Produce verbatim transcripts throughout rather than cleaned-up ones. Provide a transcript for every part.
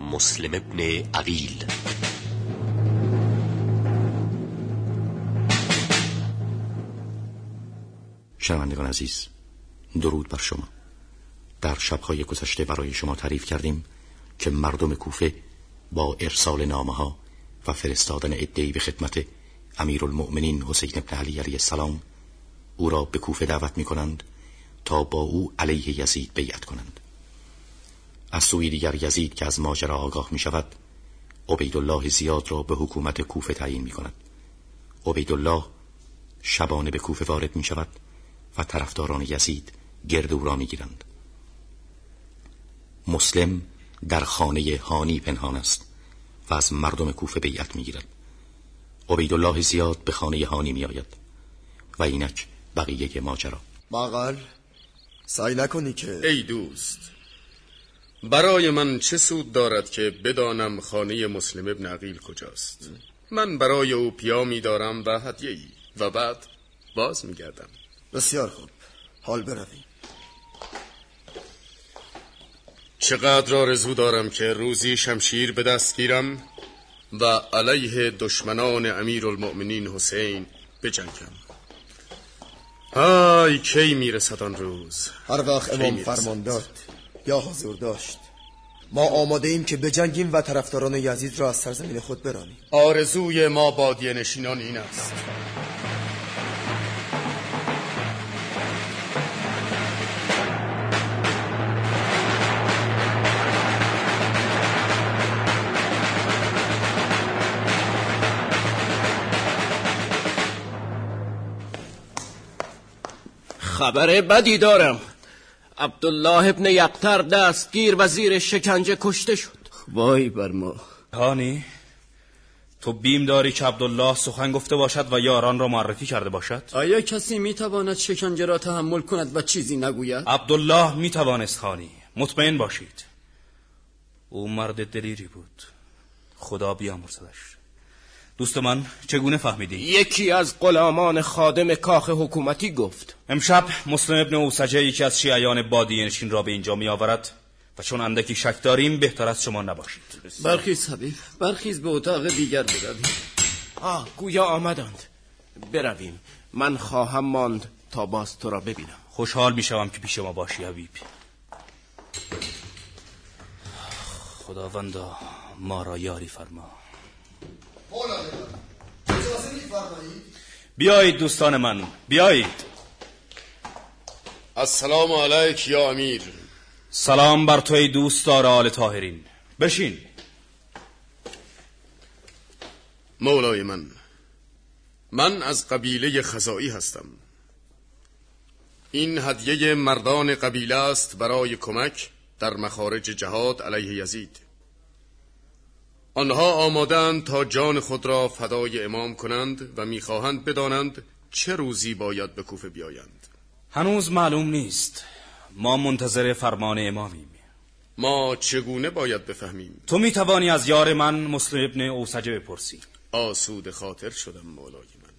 مسلم ابن عقیل. شنوندگان عزیز، درود بر شما. در شب‌های گذشته برای شما تعریف کردیم که مردم کوفه با ارسال نامه‌ها و فرستادن عده‌ای به خدمت امیرالمؤمنین حسین ابن علی علیه السلام او را به کوفه دعوت می‌کنند تا با او علیه یزید بیعت کنند. از سوی دیگر یزید که از ماجرا آگاه می‌شود، عبیدالله زیاد را به حکومت کوفه تعیین می‌کند. عبیدالله شبانه به کوفه وارد می‌شود و طرفداران یزید گرد او را می‌گیرند. مسلم در خانه هانی پنهان است و از مردم کوفه بیعت می‌گیرد. عبیدالله زیاد به خانه هانی می‌آید و اینک بقیه ماجرا. ماقل سعی نکنی که. ای دوست، برای من چه سود دارد که بدانم خانه مسلم ابن عقیل کجاست؟ من برای او پیامی دارم و هدیه‌ای و بعد باز می‌گردم. بسیار خوب، حال برویم. چقدر آرزو دارم که روزی شمشیر به دست گیرم و علیه دشمنان امیرالمؤمنین حسین بجنگم. آی کی میرسد آن روز؟ هر وقت امام فرمان داد یا حضور داشت ما آماده ایم که بجنگیم و طرفداران یزید را از سرزمین خود برانیم. آرزوی ما بادیه نشینان این است. خبر بدی دارم. عبدالله ابن یقطر دستگیر و زیر شکنجه کشته شد. وای بر ما. هانی، تو بیم داری که عبدالله سخن گفته باشد و یاران را معرفی کرده باشد؟ آیا کسی میتواند شکنجه را تحمل کند و چیزی نگوید؟ عبدالله میتوانست هانی، مطمئن باشید. او مرد دلیری بود، خدا بیامرزدش. دوست من، چگونه فهمیدی؟ یکی از غلامان خادم کاخ حکومتی گفت. امشب مسلم ابن اوسجه یکی از شیعیان بادیه نشین را به اینجا می آورد و چون اندکی شک داریم بهتر از شما نباشید. برخیز حبیب، برخیز به اتاق دیگر برویم. آه، گویا آمدند. برویم، من خواهم ماند تا باز تو را ببینم. خوشحال می شوم که پیش ما باشی حبیب. خداوندا ما را یاری فرما. بیایید دوستان من، بیایید. السلام علیک یا امیر. سلام بر توی دوستدار آل طاهرین. بشین. مولای من، من از قبیله خزائی هستم. این هدیه مردان قبیله است برای کمک در مخارج جهاد علیه یزید. آنها آمادند تا جان خود را فدای امام کنند و میخواهند بدانند چه روزی باید به کوفه بیایند. هنوز معلوم نیست، ما منتظر فرمان امامیم. ما چگونه باید بفهمیم؟ تو میتوانی از یار من مسلم ابن اوسجه بپرسی. آسود خاطر شدم مولای من.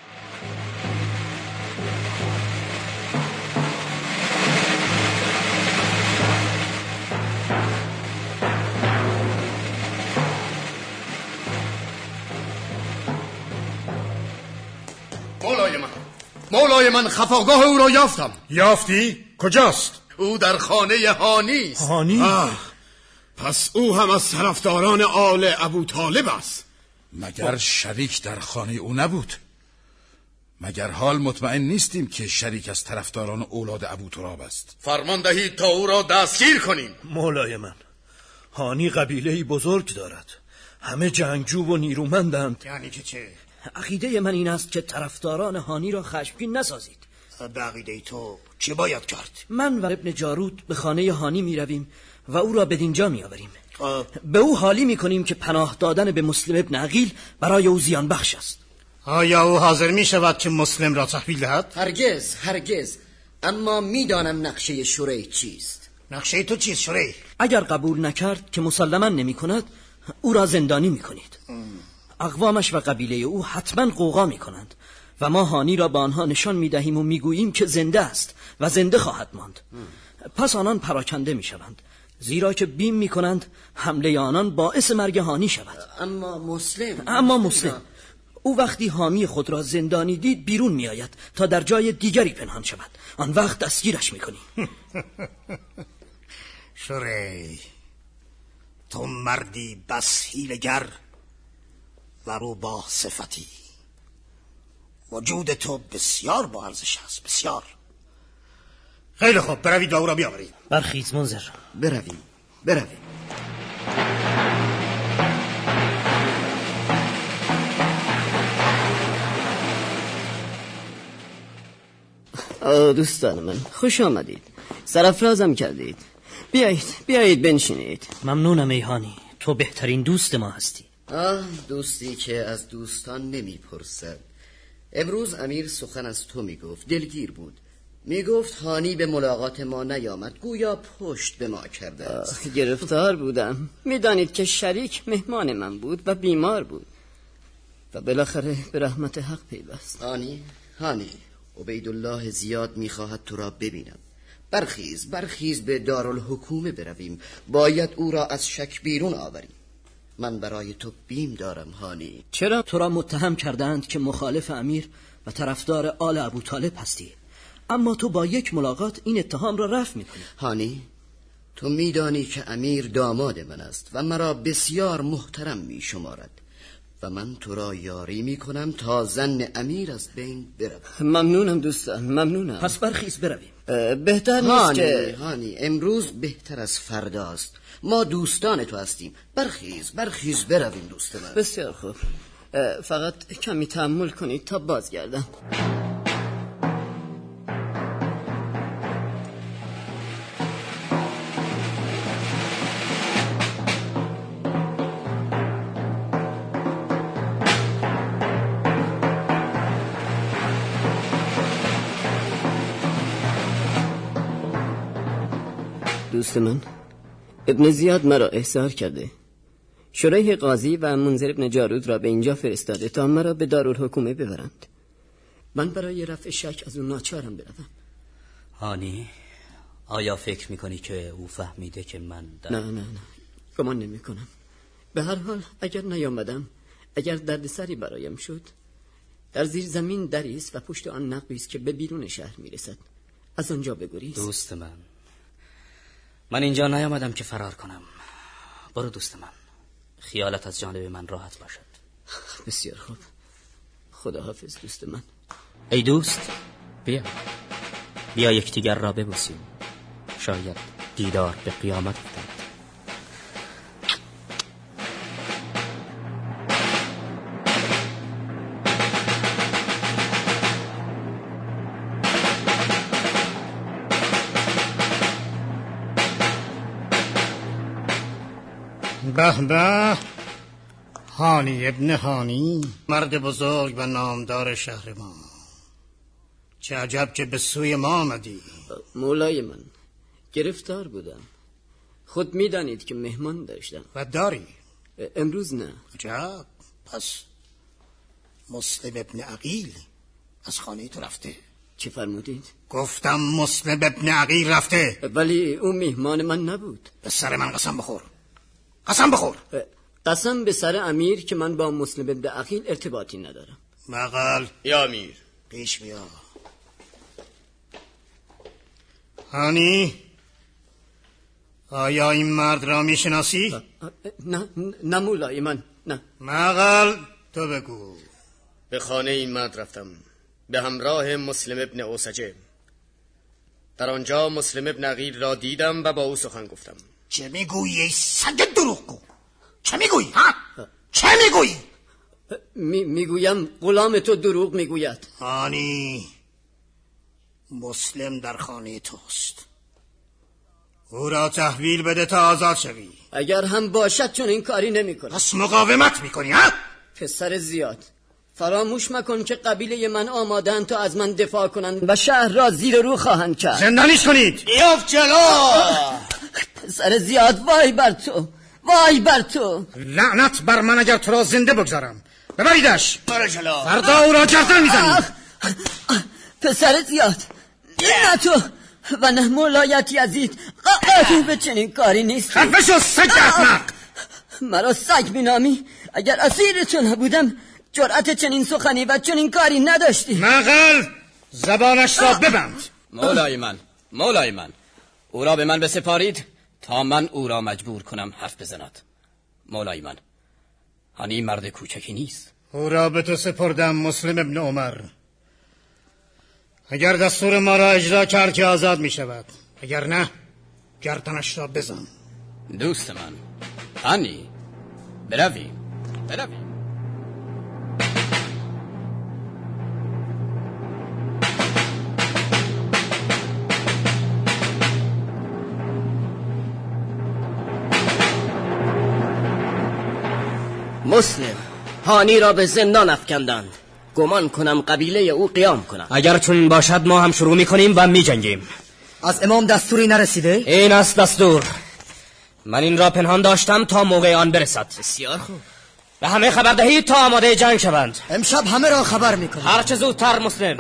مولای من، مولای من، خفاگاه او را یافتم. یافتی؟ کجاست؟ او در خانه هانی است. هانی؟ آه، پس او هم از طرفداران آل ابو طالب است. مگر شریک در خانه او نبود؟ مگر حال مطمئن نیستیم که شریک از طرفداران اولاد ابو تراب است؟ فرمان دهید تا او را دستگیر کنیم. مولای من، هانی قبیله‌ای بزرگ دارد، همه جنگجو و نیرومندند. یعنی که چه؟ عقیده من این است که طرفداران هانی را خشمگین نسازید. به عقیده تو چه باید کرد؟ من و ابن جارود به خانه هانی می رویم و او را بدینجا می آوریم. به او حالی می کنیم که پناه دادن به مسلم ابن عقیل برای او زیان بخش است. آیا او حاضر می شود که مسلم را تحویل دهد؟ هرگز هرگز، اما می دانم نقشه شوری چیست. نقشه تو چیست شوری؟ اگر قبول نکرد که مسلما نمی کند، او را زندانی می کنید. اقوامش و قبیله او حتما قوقا می کنند و ما هانی را به آنها نشان می دهیم و می گوییم که زنده است و زنده خواهد ماند. پس آنان پراکنده می شوند. زیرا که بیم میکنند حمله آنان باعث مرگ هانی شود. اما مسلم اما مسلم او وقتی حامی خود را زندانی دید بیرون میآید تا در جای دیگری پنهان شود. آن وقت دستگیرش میکنی. شوری، تو مردی بس حیله‌گر و رو با صفتی. وجود تو بسیار با ارزش است، بسیار. خیلی خوب، بروید و او را بیاورید. برخیز منذر. برویم برویم. دوستان من خوش آمدید، سرافرازم کردید. بیایید بیایید بنشینید. ممنونم ای هانی، تو بهترین دوست ما هستی. آه، دوستی که از دوستان نمیپرسد. امروز امیر سخن از تو میگفت، دلگیر بود. میگفت هانی به ملاقات ما نیامد، گویا پشت به ما کرده است. گرفتار بودم. میدانید که شریک مهمان من بود و بیمار بود و بالاخره به رحمت حق پیوست. هانی هانی عبیدالله زیاد میخواهد تو را ببینم. برخیز برخیز به دارالحکومه برویم. باید او را از شک بیرون آوریم. من برای تو بیم دارم هانی. چرا تو را متهم کردند که مخالف امیر و طرفدار آل ابوطالب هستی، اما تو با یک ملاقات این اتهام را رفع میکنی. هانی، تو میدانی که امیر داماد من است و مرا بسیار محترم میشمارد و من تو را یاری میکنم تا زن امیر از بین برود. ممنونم دوستان، ممنونم. پس برخیز برویم. بهتر نیست هانی، که هانی امروز بهتر از فرداست. ما دوستان تو هستیم. برخیز برخیز برویم دوست من. بسیار خوب، فقط کمی تحمل کنید تا بازگردم. دوست من، ابن زیاد مرا احضار کرده. شریح قاضی و منذر ابن جارود را به اینجا فرستاده تا مرا به دارالحکومه ببرند. من برای رفع شک از اون ناچارم بروم. هانی، آیا فکر میکنی که او فهمیده که من در... نه نه نه، گمان نمی کنم. به هر حال اگر نیامدم، اگر دردسری برایم شد، در زیر زمین دری است و پشت آن نقبی است که به بیرون شهر میرسد. از آنجا بگریز. دوست من، من اینجا نیامدم که فرار کنم. برو دوست من، خیالت از جانب من راحت باشد. بسیار خوب، خداحافظ دوست من. ای دوست، بیا بیا یکدیگر را ببوسیم. شاید دیدار به قیامت افتد. به به، هانی ابن هانی، مرد بزرگ و نامدار شهر ما. چه عجب که به سوی ما آمدی. مولای من، گرفتار بودم. خود میدانید که مهمان داشتم. و داری؟ امروز نه. عجب، پس مسلم ابن عقیل از خانه تو رفته. چه فرمودید؟ گفتم مسلم ابن عقیل رفته. ولی او مهمان من نبود. به سر من قسم بخور، قسم بخور. قسم به سر امیر که من با مسلم ابن عقیل ارتباطی ندارم. مقال یا امیر، پیش بیا. هانی، آیا این مرد را میشناسی؟ نه نه مولای من، نه. مقال تو بگو. به خانه این مرد رفتم به همراه مسلم ابن اوسجه. در آنجا مسلم ابن عقیل را دیدم و با او سخن گفتم. چه میگویی ای سگ دروغگو؟ چه میگویی ها؟ چه میگویی؟ می میگویم غلام تو دروغ میگوید. هانی، مسلم در خانه توست. او را تحویل بده تا آزاد شوی. اگر هم باشد چون این کاری نمی کنم. پس مقاومت میکنی ها؟ پسر زیاد، فراموش مکن که قبیله من آمادن تا از من دفاع کنند و شهر را زیر رو خواهند کرد. زندانیش کنید. بیاف جلو. پسر زیاد، وای بر تو، وای بر تو. لعنت بر من اگر تو را زنده بگذارم. ببریدش. برو جلو. فردا او را گردن میزنی. پسر زیاد، نه تو و نه مولایت یزید به چنین کاری نیست. خفه شو سگ احمق! مرا سگ بینامی؟ اگر اسیر تو نبودم جرأت چنین سخنی و چنین کاری نداشتی. مقل زبانش را ببند. مولای من، مولای من، او را به من بسپارید تا من او را مجبور کنم حرف بزند. مولای من، هانی مرد کوچکی نیست. او را به تو سپردم مسلم ابن عمر. اگر دستور ما را اجرا کرد که آزاد می شود، اگر نه گردنش را بزن. دوست من، هانی برویم برویم. مسلم، هانی را به زندان افکندند. گمان کنم قبیله او قیام کنند. اگر چون باشد ما هم شروع میکنیم و میجنگیم. از امام دستوری نرسیده؟ این است دستور. من این را پنهان داشتم تا موقع آن برسد. بسیار خوب. و همه خبر دهید تا آماده جنگ شوند. امشب همه را خبر میکنم. هر چه زودتر مسلم.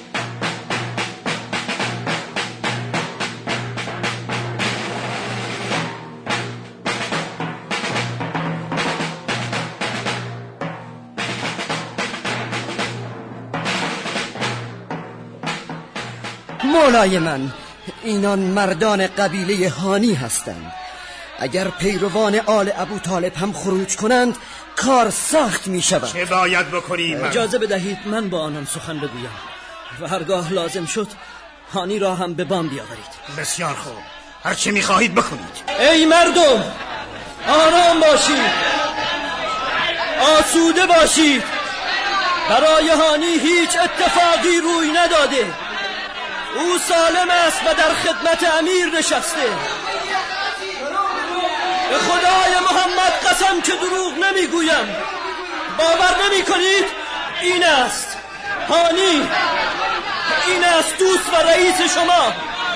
مولای من، اینان مردان قبیله هانی هستند. اگر پیروان آل ابو طالب هم خروج کنند کار سخت می شود. چه باید بکنیم؟ اجازه بدهید من با آنان سخن بگویم و هرگاه لازم شد هانی را هم به بام بیاورید. بسیار خوب، هر چه می خواهید بکنید. ای مردم، آرام باشید، آسوده باشید. برای هانی هیچ اتفاقی روی نداده. او سالم است و در خدمت امیر نشسته. به خدای محمد قسم که دروغ نمیگویم. باور نمی کنید؟ این است هانی، این است دوست و رئیس شما.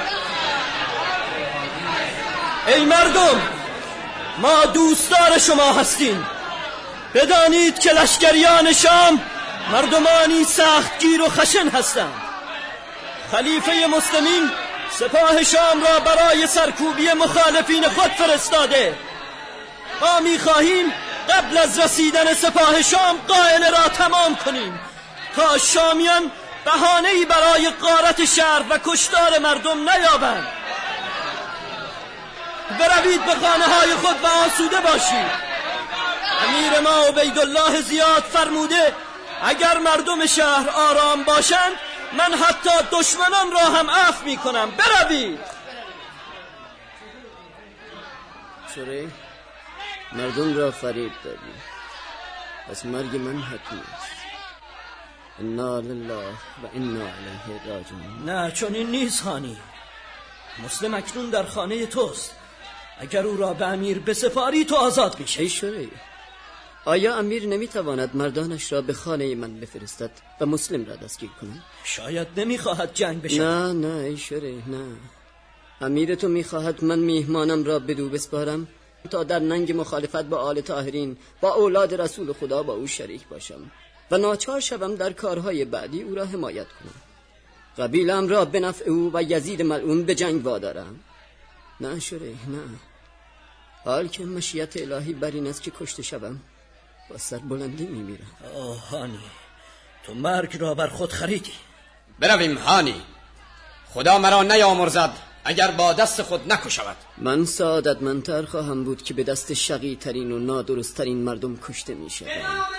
ای مردم، ما دوستدار شما هستیم. بدانید که لشکریان شام مردمانی سختگیر و خشن هستند. خلیفه مسلمین سپاه شام را برای سرکوبی مخالفین خود فرستاده. ما می‌خواهیم قبل از رسیدن سپاه شام قائله را تمام کنیم تا شامیان بهانه‌ای برای غارت شهر و کشتار مردم نیابند. بروید به خانه‌های خود و آسوده باشید. امیر ما عبیدالله زیاد فرموده اگر مردم شهر آرام باشند من حتی دشمنان را هم عفو می کنم. بروید. چرا مردم را فریب دادی؟ پس مرگ من حتمی است. انا لله و انا الیه راجعون. نه چون این نیست هانی. مسلم اکنون در خانه توست. اگر او را به امیر بسپاری تو آزاد میشه. ای شوری، آیا امیر نمیتواند مردانش را به خانه من بفرستد و مسلم را دستگیر کند؟ شاید نمیخواهد جنگ بشه. نه نه ای شوری، نه. امیر تو میخواهد من میهمانم را بدو بسپارم تا در ننگ مخالفت با آل طاهرین، با اولاد رسول خدا با او شریک باشم و ناچار شوم در کارهای بعدی او را حمایت کنم. قبیله‌ام را به نفع او و یزید ملعون به جنگ وادارم. نه شوری، نه. حال که مشیت الهی بر این است که کشته شوم با سر بلندی میمیرم. آه هانی، تو مرگ را بر خود خریدی. برویم هانی، خدا مرا نیامرزد اگر با دست خود نکشود. من سعادتمندتر خواهم بود که به دست شقی ترین و نادرست ترین مردم کشته می شود.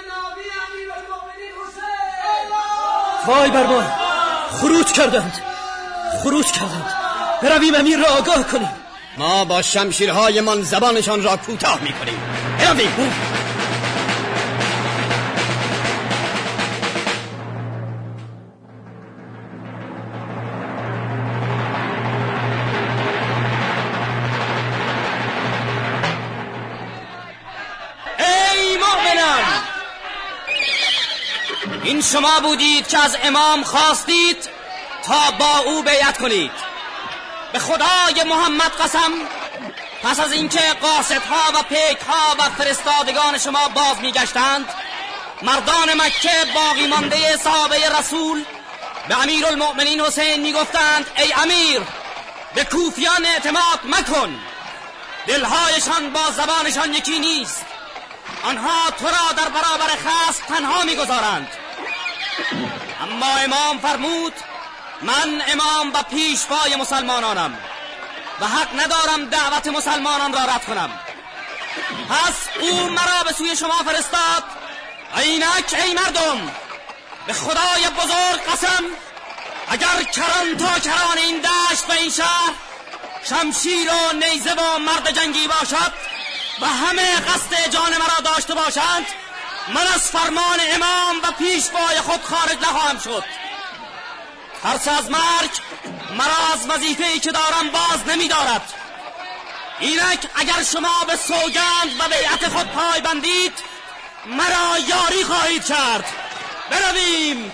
وای بر ما، خروج کردند خروج کردند برویم امیر را آگاه کنیم. ما با شمشیرهای من زبانشان را کوتاه می کنیم. برویم. این شما بودید که از امام خواستید تا با او بیعت کنید. به خدای محمد قسم پس از اینکه قاصدها و پیکها و فرستادگان شما باز میگشتند، مردان مکه باقی مانده صحابه رسول به امیر المؤمنین حسین میگفتند ای امیر، به کوفیان اعتماد مکن. دلهایشان با زبانشان یکی نیست. آنها تو را در برابر خصم تنها میگذارند. اما امام فرمود من امام و پیشوای مسلمانانم و حق ندارم دعوت مسلمانان را رد کنم. پس او مرا به سوی شما فرستاد. اینک ای مردم، به خدای بزرگ قسم، اگر کران تا کران این دشت و این شهر شمشیر و نیزه و مرد جنگی باشد و همه قصد جان مرا داشته باشند، من از فرمان امام و پیشوای خود خارج نخواهم شد. ترس از مرگ مرا از وظیفه‌ای که دارم باز نمی دارد. اینک اگر شما به سوگند و بیعت خود پای بندید، مرا یاری خواهید کرد. برویم.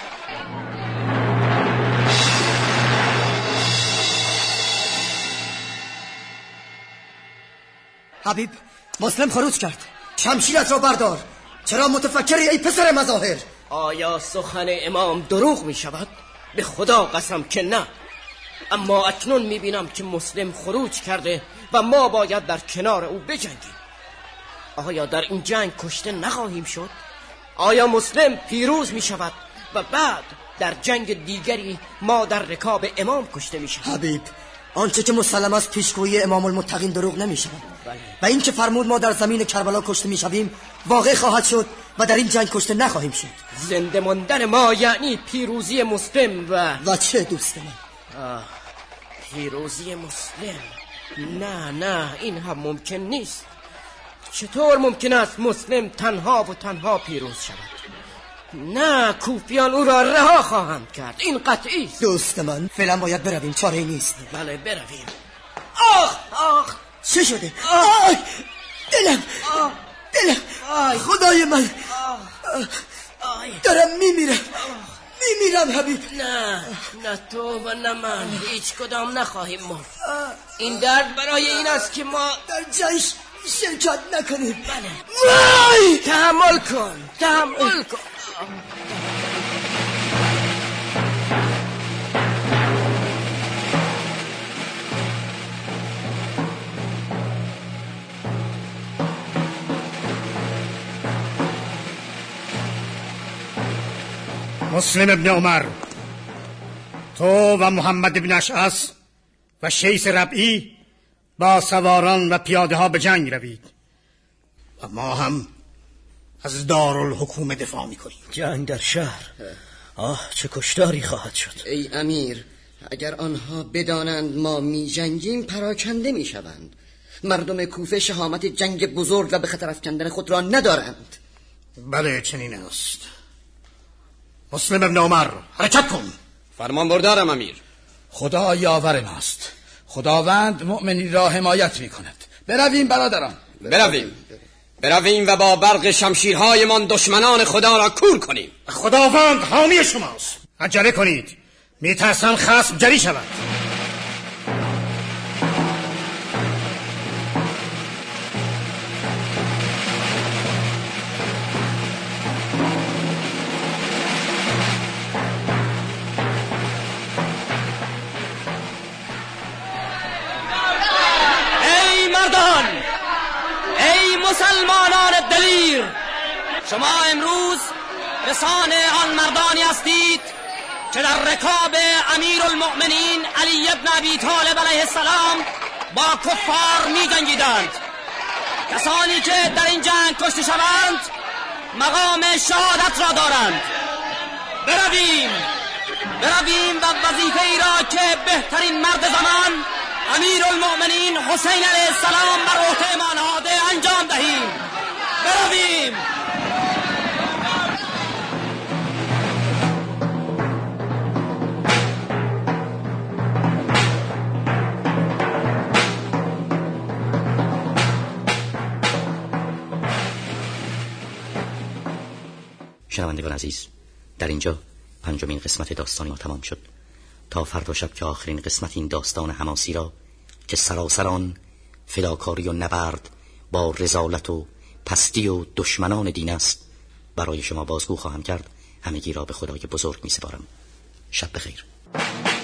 حبیب، مسلم خروج کرد. شمشیرت را بردار. چرا متفکری ای پسر مظاهر؟ آیا سخن امام دروغ می شود؟ به خدا قسم که نه. اما اکنون می بینم که مسلم خروج کرده و ما باید در کنار او بجنگیم. آیا در این جنگ کشته نخواهیم شد؟ آیا مسلم پیروز می شود و بعد در جنگ دیگری ما در رکاب امام کشته می شود؟ حبیب، آنچه که مسلم از پیشگویی امام المتقین دروغ نمی شود. و این که فرمود ما در زمین کربلا کشته می شویم واقع خواهد شد و در این جنگ کشته نخواهیم شد. زنده ماندن ما یعنی پیروزی مسلم و و چه دوست من؟ آه، پیروزی مسلم؟ نه نه، این هم ممکن نیست. چطور ممکن است مسلم تنها و تنها پیروز شود؟ نه، کوفیان او را رها خواهند کرد، این قطعی است. دوست من، فعلا باید برویم، چاره ای نیست. بله برویم. آخ آخ، چه شده؟ آخ دلم، آخ دلم، آخ خدای من، آخ دارم میمیرم، میمیرم حبیب. نه نه، تو و نه من هیچ کدام نخواهیم مرد. این درد برای این است که ما در جنگ شرکت نکنیم. بله. وای! تحمل کن، تحمل کن. مسلم ابن عمر، تو و محمد ابن اشعث و شیث ربعی با سواران و پیاده ها به جنگ روید و ما هم از دارالحکومه دفاع میکنیم. جنگ در شهر، آه چه کشتاری خواهد شد. ای امیر، اگر آنها بدانند ما می جنگیم پراکنده می شوند. مردم کوفه شهامت جنگ بزرگ و به خطر افکندن خود را ندارند. بله چنین است. مسلم ابن عمر، حرکت کن. فرمان بردارم امیر. خدا یاور ماست. خداوند مؤمنی را حمایت می کند. برویم برادران، برویم برویم و با برق شمشیرهایمان دشمنان خدا را کور کنیم. خداوند حامی شماست. عجله کنید، میترسم خصم جری شود. مسلمانان دلیر، شما امروز رسان آن مردانی هستید که در رکاب امیر المؤمنین علی ابن ابی طالب علیه السلام با کفار می جنگیدند. کسانی که در این جنگ کشته شوند مقام شهادت را دارند. برویم برویم و وظیفه ای را که بهترین مرد زمان امیر المؤمنین حسین علیه السلام بر عهده ما نهاده انجام دهیم. برویم. شنوندگان عزیز، در اینجا پنجمین قسمت داستانی ما تمام شد. تا فردا شب که آخرین قسمت این داستان حماسی را که سراسر آن فداکاری و نبرد با رذالت و پستی و دشمنان دین است برای شما بازگو خواهم کرد. همگی را به خدای بزرگ می سپارم. شب بخیر.